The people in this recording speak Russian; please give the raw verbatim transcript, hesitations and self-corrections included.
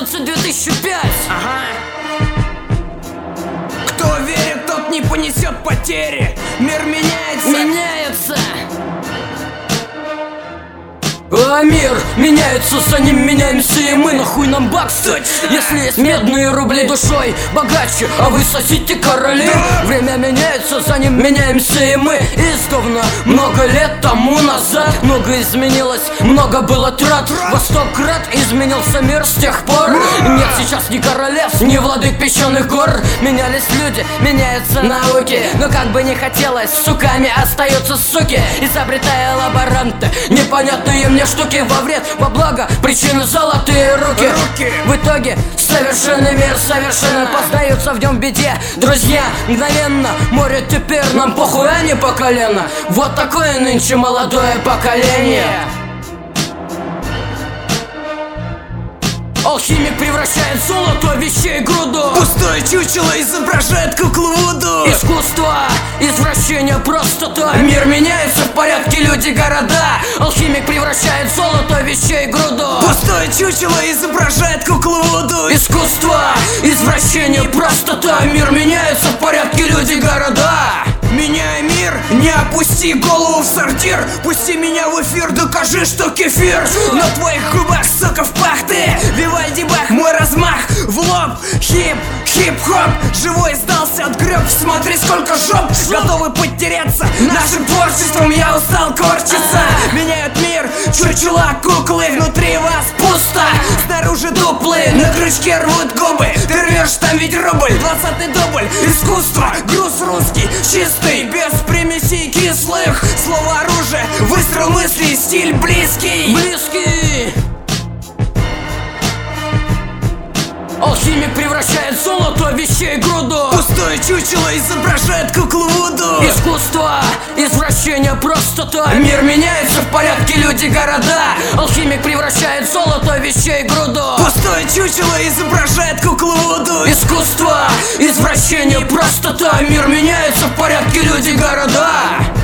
одиннадцать две тысячи пять. Ага. Кто верит, тот не понесет потери. Мир меняется. Меняется. А мир меняется, за ним меняемся и мы. Нахуй нам баксы, если есть медные рубли душой богаче, а вы сосите короли. Да. Время меняется, за ним меняемся и мы. Издавна, много лет тому назад много изменилось, много было трат. Во сто крат изменился мир с тех пор. Нет сейчас ни королевств, ни владык песчаных гор. Менялись люди, меняются науки, но как бы не хотелось, суками остаются суки. Изобретая лаборанты непонятные мне штуки во вред, во благо, причины золотые руки. руки. В итоге совершенный мир совершенно познаются в нем беде. Друзья, мгновенно, море теперь нам похуй, а не по колено. Вот такое нынче молодое поколение. Алхимик превращает золото вещей груду. Пустое чучело изображает куклу Вуду. Искусство, извращение, простота. Мир меняется, в порядке люди, города. Алхимик превращает золото вещей груду. Пустое чучело изображает куклу Вуду. Искусство, извращение, простота. Мир меняется, в порядке люди, города. Меняй мир, не опусти голову в сортир. Пусти меня в эфир, докажи, что кефир. На твоих губах соков пахты. Вивальди Бах, мой размах в лоб. Хип, хип-хоп, живой сдался, отгреб. Смотри, сколько жоп, готовы потеряться. Нашим творчеством я устал корчиться. Меняют мир, чучела, куклы. Внутри вас пусто, снаружи дуплы. На крючке рвут губы, ты рвешь, там ведь рубль. Двадцатый дубль, искусство, груз русский, чистый, без примесей кислых. Слово оружие, выстрел мыслей, стиль близкий. Близкий. Алхимик превращает золото вещей груду. Пустое чучело изображает куклу Вуду. Искусство, извращение, простота. Мир меняется, в порядке люди, города. Алхимик превращает золото вещей груду. Пустое чучело изображает куклу Вуду. Искусство, извращение, простота. Мир меняется, в порядке люди, города.